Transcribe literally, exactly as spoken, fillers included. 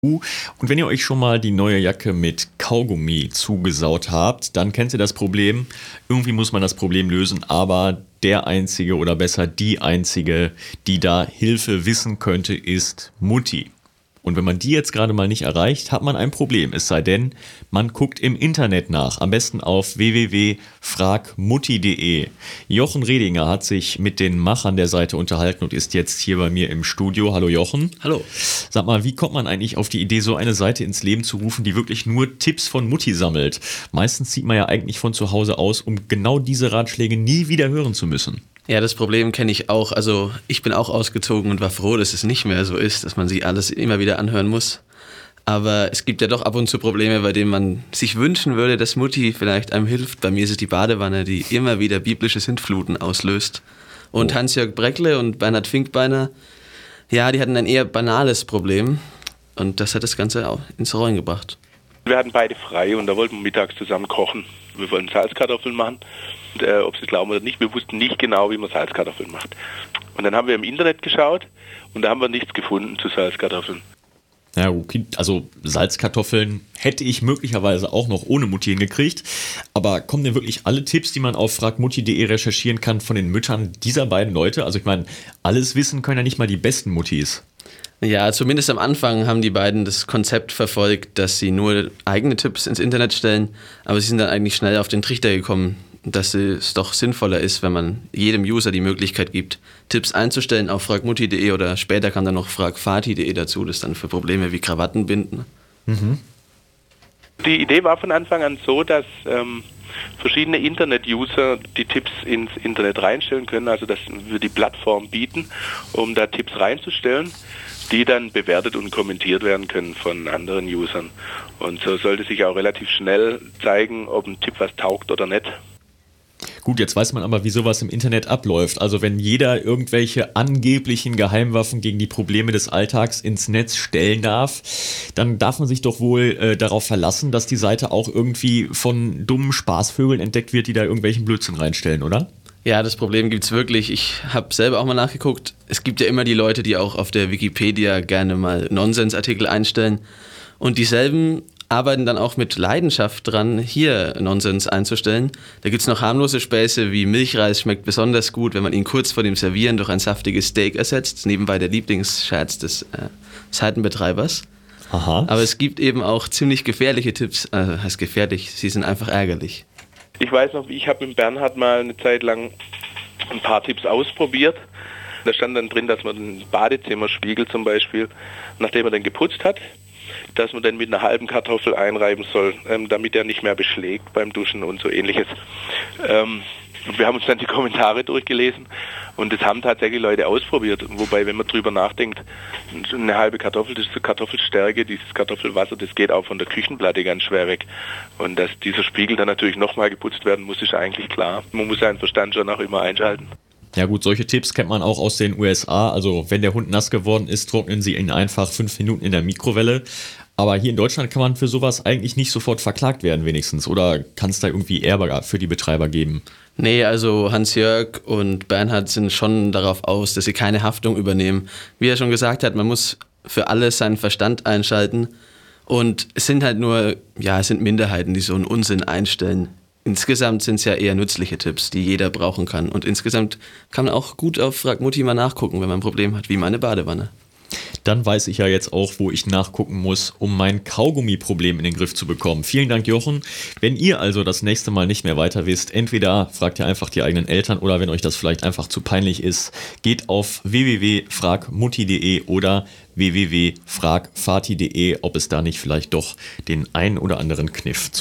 Und wenn ihr euch schon mal die neue Jacke mit Kaugummi zugesaut habt, dann kennt ihr das Problem. Irgendwie muss man das Problem lösen, aber der Einzige oder besser die Einzige, die da Hilfe wissen könnte, ist Mutti. Und wenn man die jetzt gerade mal nicht erreicht, hat man ein Problem. Es sei denn, man guckt im Internet nach. Am besten auf w w w punkt frag mutti punkt de. Jochen Redinger hat sich mit den Machern der Seite unterhalten und ist jetzt hier bei mir im Studio. Hallo Jochen. Hallo. Sag mal, wie kommt man eigentlich auf die Idee, so eine Seite ins Leben zu rufen, die wirklich nur Tipps von Mutti sammelt? Meistens zieht man ja eigentlich von zu Hause aus, um genau diese Ratschläge nie wieder hören zu müssen. Ja, das Problem kenne ich auch. Also ich bin auch ausgezogen und war froh, dass es nicht mehr so ist, dass man sich alles immer wieder anhören muss. Aber es gibt ja doch ab und zu Probleme, bei denen man sich wünschen würde, dass Mutti vielleicht einem hilft. Bei mir ist es die Badewanne, die immer wieder biblische Sintfluten auslöst. Und oh. Hans-Jörg Breckle und Bernhard Finkbeiner, ja, die hatten ein eher banales Problem. Und das hat das Ganze auch ins Rollen gebracht. Wir hatten beide frei und da wollten wir mittags zusammen kochen. Wir wollten Salzkartoffeln machen. Und, äh, ob Sie es glauben oder nicht, wir wussten nicht genau, wie man Salzkartoffeln macht. Und dann haben wir im Internet geschaut und da haben wir nichts gefunden zu Salzkartoffeln. Ja, okay. Also Salzkartoffeln hätte ich möglicherweise auch noch ohne Mutti hingekriegt. Aber kommen denn wirklich alle Tipps, die man auf frag mutti punkt de recherchieren kann, von den Müttern dieser beiden Leute? Also ich meine, alles wissen können ja nicht mal die besten Muttis. Ja, zumindest am Anfang haben die beiden das Konzept verfolgt, dass sie nur eigene Tipps ins Internet stellen. Aber sie sind dann eigentlich schnell auf den Trichter gekommen, dass es doch sinnvoller ist, wenn man jedem User die Möglichkeit gibt, Tipps einzustellen auf frag mutti punkt de oder später kam dann noch frag vati punkt de dazu, das dann für Probleme wie Krawatten binden. Mhm. Die Idee war von Anfang an so, dass ähm, verschiedene Internet-User die Tipps ins Internet reinstellen können, also dass wir die Plattform bieten, um da Tipps reinzustellen, die dann bewertet und kommentiert werden können von anderen Usern. Und so sollte sich auch relativ schnell zeigen, ob ein Tipp was taugt oder nicht. Gut, jetzt weiß man aber, wie sowas im Internet abläuft. Also wenn jeder irgendwelche angeblichen Geheimwaffen gegen die Probleme des Alltags ins Netz stellen darf, dann darf man sich doch wohl äh, darauf verlassen, dass die Seite auch irgendwie von dummen Spaßvögeln entdeckt wird, die da irgendwelchen Blödsinn reinstellen, oder? Ja, das Problem gibt's wirklich. Ich habe selber auch mal nachgeguckt. Es gibt ja immer die Leute, die auch auf der Wikipedia gerne mal Nonsensartikel einstellen. Und dieselben arbeiten dann auch mit Leidenschaft dran, hier Nonsens einzustellen. Da gibt's noch harmlose Späße wie Milchreis schmeckt besonders gut, wenn man ihn kurz vor dem Servieren durch ein saftiges Steak ersetzt. Nebenbei der Lieblingsscherz des äh, Seitenbetreibers. Aha. Aber es gibt eben auch ziemlich gefährliche Tipps. Äh, heißt gefährlich, sie sind einfach ärgerlich. Ich weiß noch, ich habe mit Bernhard mal eine Zeit lang ein paar Tipps ausprobiert. Da stand dann drin, dass man den Badezimmerspiegel zum Beispiel, nachdem man den geputzt hat, dass man den mit einer halben Kartoffel einreiben soll, ähm, damit er nicht mehr beschlägt beim Duschen und so ähnliches. Ähm, wir haben uns dann die Kommentare durchgelesen und das haben tatsächlich Leute ausprobiert. Wobei, wenn man drüber nachdenkt, eine halbe Kartoffel, das ist eine Kartoffelstärke, dieses Kartoffelwasser, das geht auch von der Küchenplatte ganz schwer weg. Und dass dieser Spiegel dann natürlich nochmal geputzt werden muss, ist eigentlich klar. Man muss seinen Verstand schon auch immer einschalten. Ja gut, solche Tipps kennt man auch aus den U S A. Also wenn der Hund nass geworden ist, trocknen Sie ihn einfach fünf Minuten in der Mikrowelle. Aber hier in Deutschland kann man für sowas eigentlich nicht sofort verklagt werden wenigstens. Oder kann es da irgendwie Ärger für die Betreiber geben? Nee, also Hans-Jörg und Bernhard sind schon darauf aus, dass sie keine Haftung übernehmen. Wie er schon gesagt hat, man muss für alles seinen Verstand einschalten. Und es sind halt nur, ja, es sind Minderheiten, die so einen Unsinn einstellen. Insgesamt sind es ja eher nützliche Tipps, die jeder brauchen kann. Und insgesamt kann man auch gut auf Frag Mutti mal nachgucken, wenn man ein Problem hat, wie meine Badewanne. Dann weiß ich ja jetzt auch, wo ich nachgucken muss, um mein Kaugummi-Problem in den Griff zu bekommen. Vielen Dank, Jochen. Wenn ihr also das nächste Mal nicht mehr weiter wisst, entweder fragt ihr einfach die eigenen Eltern oder wenn euch das vielleicht einfach zu peinlich ist, geht auf w w w punkt frag mutti punkt de oder w w w punkt frag vati punkt de, ob es da nicht vielleicht doch den einen oder anderen Kniff